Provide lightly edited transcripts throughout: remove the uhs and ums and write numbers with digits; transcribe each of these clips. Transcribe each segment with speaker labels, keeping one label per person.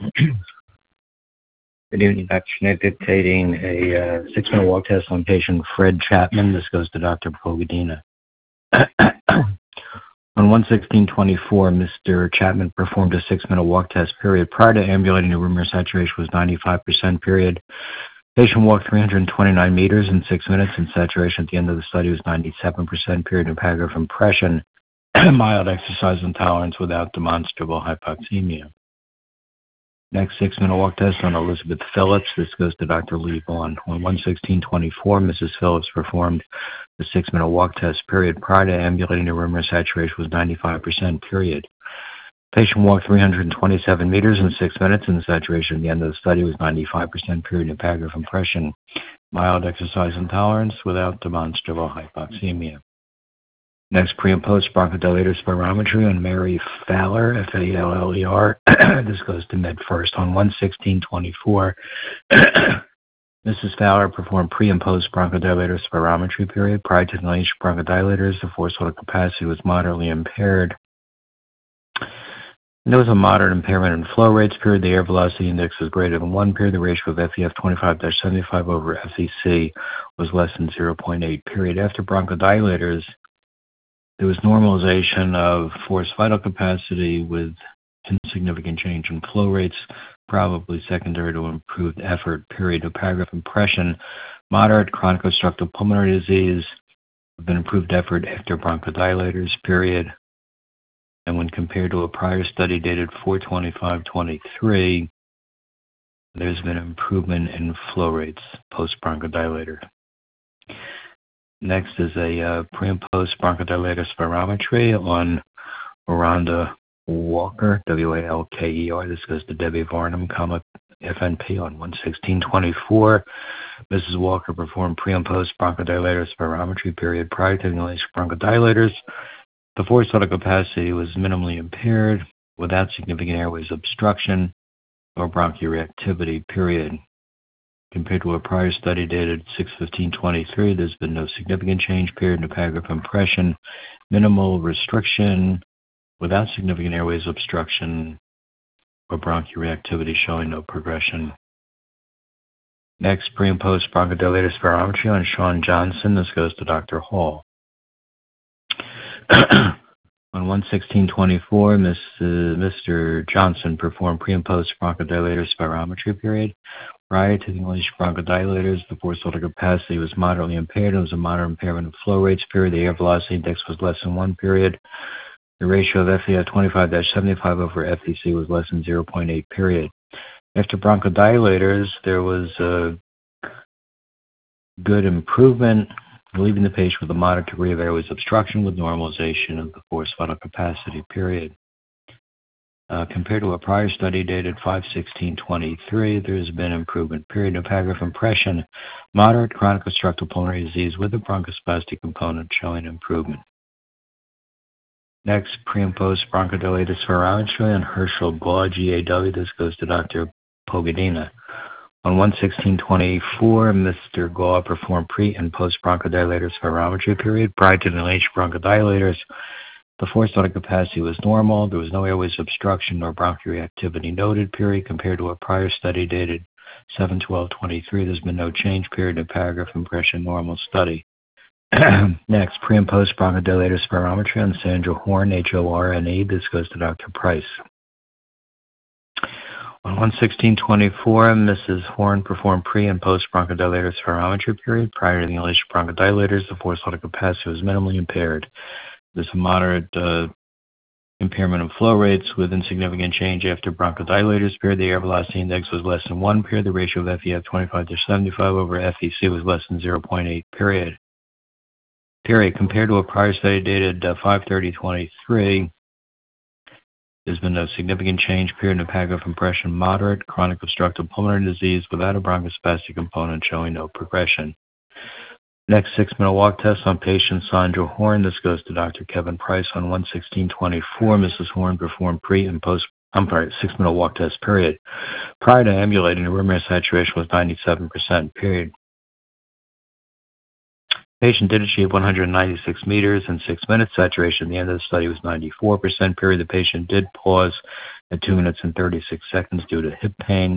Speaker 1: Good evening, Dr. Schnitt, dictating a 6-minute walk test on patient Fred Chapman. This goes to Dr. Pogadina. On 1/16/24, Mr. Chapman performed a 6-minute walk test period. Prior to ambulating, the room air saturation was 95% period. Patient walked 329 meters in 6 minutes, and saturation at the end of the study was 97% period. No paragraph impression, mild exercise intolerance without demonstrable hypoxemia. Next 6-minute walk test on Elizabeth Phillips. This goes to Dr. Lee Vaughn. On 1/16/24, Mrs. Phillips performed the 6-minute walk test period. Prior to ambulating, the room air saturation was 95% period. Patient walked 327 meters in 6 minutes, and the saturation at the end of the study was 95% period. No paragraph impression, mild exercise intolerance without demonstrable hypoxemia. Next, pre and post bronchodilator spirometry on Mary Faller, F-A-L-L-E-R. This goes to Med First. On 1/16/24, Mrs. Fowler performed pre and post bronchodilator spirometry period. Prior to the inhalation of bronchodilators, the forced vital capacity was moderately impaired. And there was a moderate impairment in flow rates period. The air velocity index was greater than 1 period. The ratio of FEF 25-75 over FEC was less than 0.8 period. After bronchodilators, there was normalization of forced vital capacity with insignificant change in flow rates, probably secondary to improved effort, period. No paragraph impression, moderate chronic obstructive pulmonary disease with an improved effort after bronchodilators, period. And when compared to a prior study dated 4/25/23, there's been improvement in flow rates post-bronchodilator. Next is a pre and post bronchodilator spirometry on Miranda Walker, W-A-L-K-E-R. This goes to Debbie Varnum, FNP. On 1/16/24, Mrs. Walker performed pre and post bronchodilator spirometry period. Prior to the inhalation of bronchodilators, the forced vital capacity was minimally impaired without significant airways obstruction or bronchoreactivity, period. Compared to a prior study dated 6/15/23, there's been no significant change, period. No paragraph impression, minimal restriction without significant airways obstruction or bronchoreactivity, showing no progression. Next, pre and post bronchodilator spirometry on Sean Johnson. This goes to Dr. Hall. On 1/16/24, Mr. Johnson performed pre and post bronchodilator spirometry period. Prior to the inhalation of bronchodilators, the forced vital capacity was moderately impaired. There was a moderate impairment of flow rates, period. The air velocity index was less than 1, period. The ratio of FEF 25-75 over FEC was less than 0.8, period. After bronchodilators, there was a good improvement, leaving the patient with a moderate degree of airways obstruction with normalization of the forced vital capacity, period. Compared to a prior study dated 5/16/23, there has been improvement, period. No paragraph impression, moderate chronic obstructive pulmonary disease with a bronchospastic component showing improvement. Next, pre and post bronchodilator spirometry on Herschel Gaw, GAW. This goes to Dr. Pogadina. On 1/16/24, Mr. Gaw performed pre and post bronchodilator spirometry period. Prior to the inhalation of bronchodilators, the forced vital capacity was normal. There was no airways obstruction or bronchoreactivity noted, period. Compared to a prior study dated 7/12/23, there's been no change, period. No paragraph impression, normal study. Next, pre and post bronchodilator spirometry on Sandra Horn, Horne. This goes to Dr. Price. On 1/16/24, Mrs. Horn performed pre and post bronchodilator spirometry period. Prior to the inhalation of bronchodilators, the forced vital capacity was minimally impaired. There's a moderate impairment of flow rates with insignificant change after bronchodilators, period. The air velocity index was less than 1, period. The ratio of FEF 25-75 over FEC was less than 0.8, period. Compared to a prior study dated 5/30/23, there's been no significant change, period. No paragraph impression, moderate chronic obstructive pulmonary disease without a bronchospastic component showing no progression. Next 6-minute walk test on patient Sandra Horn. This goes to Dr. Kevin Price. On 1/16/24, Mrs. Horn performed pre and post 6-minute walk test, period. Prior to ambulating, the room air saturation was 97%, period. Patient did achieve 196 meters in 6 minutes. Saturation at the end of the study was 94%. Period. The patient did pause at 2 minutes and 36 seconds due to hip pain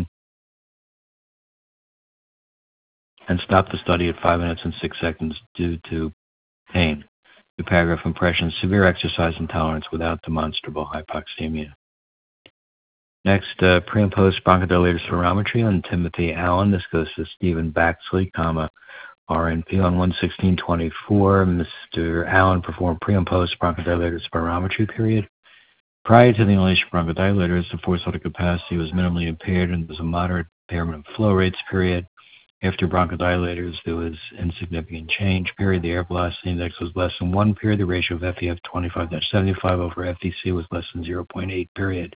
Speaker 1: and stopped the study at 5 minutes and 6 seconds due to pain. New paragraph impression, severe exercise intolerance without demonstrable hypoxemia. Next, pre and post bronchodilator spirometry on Timothy Allen. This goes to Stephen Baxley, RNP on 1/16/24. Mr. Allen performed pre and post bronchodilator spirometry, period. Prior to the inhalation of bronchodilators, the forced aortic capacity was minimally impaired and there was a moderate impairment of flow rates, period. After bronchodilators, there was insignificant change, period. The air velocity index was less than 1, period. The ratio of FEF 25-75 over FVC was less than 0.8, period.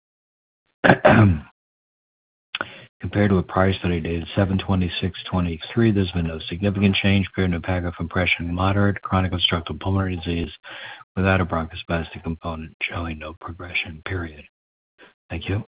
Speaker 1: Compared to a prior study dated 7/26/23, there's been no significant change, period. No paragraph impression, moderate chronic obstructive pulmonary disease without a bronchospastic component, showing no progression, period. Thank you.